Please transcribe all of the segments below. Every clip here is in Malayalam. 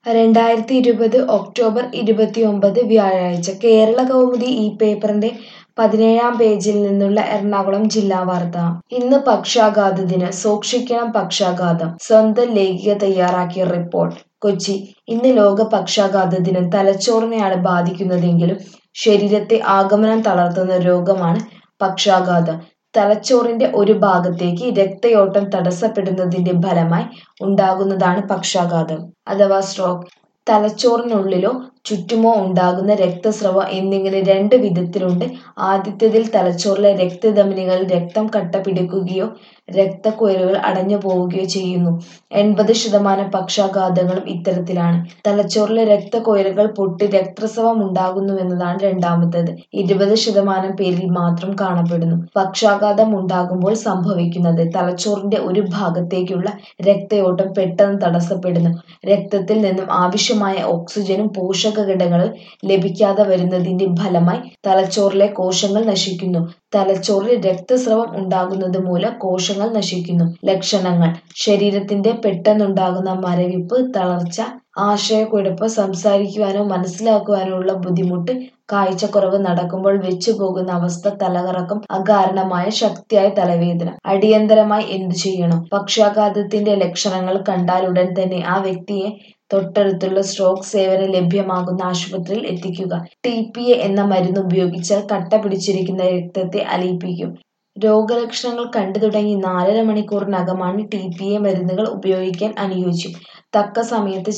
2020 ഒക്ടോബർ 29 വ്യാഴാഴ്ച കേരള കൗമുദി ഈ പേപ്പറിന്റെ 17-ാം പേജിൽ നിന്നുള്ള എറണാകുളം ജില്ലാ വാർത്ത. ഇന്ന് പക്ഷാഘാത ദിനം. സൂക്ഷിക്കണം പക്ഷാഘാതം. സ്വന്തം ലേഖിക തയ്യാറാക്കിയ റിപ്പോർട്ട്. കൊച്ചി. ഇന്ന് ലോക പക്ഷാഘാത ദിനം. തലച്ചോറിനെയാണ് ബാധിക്കുന്നതെങ്കിലും ശരീരത്തെ ആകമാനം തളർത്തുന്ന രോഗമാണ് പക്ഷാഘാതം. തലച്ചോറിന്റെ ഒരു ഭാഗത്തേക്ക് രക്തയോട്ടം തടസ്സപ്പെടുന്നതിന്റെ ഫലമായി ഉണ്ടാകുന്നതാണ് പക്ഷാഘാതം അഥവാ സ്ട്രോക്ക്. തലച്ചോറിനുള്ളിലോ ചുറ്റുമോ ഉണ്ടാകുന്ന രക്തസ്രവം എന്നിങ്ങനെ രണ്ട് വിധത്തിലുണ്ട്. ആദ്യത്തേതിൽ തലച്ചോറിലെ രക്തധമനികളിൽ രക്തം കട്ടപിടിക്കുകയോ രക്തക്കുഴലുകൾ അടഞ്ഞു പോവുകയോ ചെയ്യുന്നു. 80% പക്ഷാഘാതങ്ങളും ഇത്തരത്തിലാണ്. തലച്ചോറിലെ രക്തക്കുഴലുകൾ പൊട്ടി രക്തസ്രവം ഉണ്ടാകുന്നുവെന്നതാണ് രണ്ടാമത്തേത്. 20% പേരിൽ മാത്രം കാണപ്പെടുന്നു. പക്ഷാഘാതം ഉണ്ടാകുമ്പോൾ സംഭവിക്കുന്നത് തലച്ചോറിന്റെ ഒരു ഭാഗത്തേക്കുള്ള രക്തയോട്ടം പെട്ടെന്ന് തടസ്സപ്പെടുന്നു. രക്തത്തിൽ നിന്നും ആവശ്യമായ ഓക്സിജനും പോഷകഘടകങ്ങളും ലഭിക്കാതെ വരുന്നതിന്റെ ഫലമായി തലച്ചോറിലെ കോശങ്ങൾ നശിക്കുന്നു. തലച്ചോറിൽ രക്തസ്രവം ഉണ്ടാകുന്നത് മൂലം കോശങ്ങൾ നശിക്കുന്നു. ലക്ഷണങ്ങൾ: ശരീരത്തിന്റെ പെട്ടെന്നുണ്ടാകുന്ന മരവിപ്പ്, തളർച്ച, ആശയക്കുഴപ്പം, സംസാരിക്കുവാനോ മനസ്സിലാക്കുവാനോ ഉള്ള ബുദ്ധിമുട്ട്, കാഴ്ചക്കുറവ്, നടക്കുമ്പോൾ വെച്ചുപോകുന്ന അവസ്ഥ, തലകറക്കം, അകാരണമായ ശക്തിയായ തലവേദന. അടിയന്തരമായി എന്തു ചെയ്യണം? പക്ഷാഘാതത്തിന്റെ ലക്ഷണങ്ങൾ കണ്ടാലുടൻ തന്നെ ആ വ്യക്തിയെ തൊട്ടടുത്തുള്ള സ്ട്രോക്ക് സേവനം ലഭ്യമാകുന്ന ആശുപത്രിയിൽ എത്തിക്കുക. TPA എന്ന മരുന്ന് ഉപയോഗിച്ചാൽ കട്ട പിടിച്ചിരിക്കുന്ന രക്തത്തെ അലിയിപ്പിക്കും. രോഗലക്ഷണങ്ങൾ കണ്ടു തുടങ്ങി 4½ മണിക്കൂറിനകമാണ് TPA മരുന്നുകൾ ഉപയോഗിക്കാൻ അനുയോജ്യം. തക്ക സമയത്ത്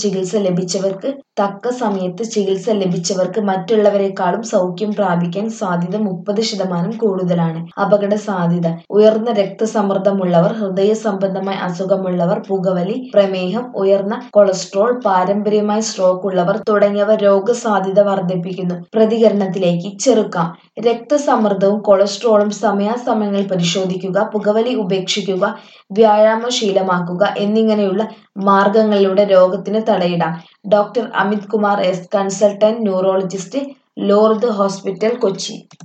ചികിത്സ ലഭിച്ചവർക്ക് മറ്റുള്ളവരെക്കാളും സൗഖ്യം പ്രാപിക്കാൻ സാധ്യത 30% കൂടുതലാണ്. അപകട സാധ്യത: ഉയർന്ന രക്തസമ്മർദ്ദമുള്ളവർ, ഹൃദയ സംബന്ധമായ അസുഖമുള്ളവർ, പുകവലി, പ്രമേഹം, ഉയർന്ന കൊളസ്ട്രോൾ, പാരമ്പര്യമായി സ്ട്രോക്ക് ഉള്ളവർ തുടങ്ങിയവ രോഗസാധ്യത വർദ്ധിപ്പിക്കുന്നു. പ്രതികരണത്തിലേക്ക് ചെറുക്കാം. രക്തസമ്മർദ്ദവും കൊളസ്ട്രോളും സമയാസമയങ്ങളിൽ പരിശോധിക്കുക, പുകവലി ഉപേക്ഷിക്കുക, വ്യായാമം ശീലമാക്കുക എന്നിങ്ങനെയുള്ള മാർഗങ്ങളിലൂടെ രോഗത്തിന് തടയിടാം. Doctor Amit Kumar S, consultant neurologist, Lourdes hospital, Kochi.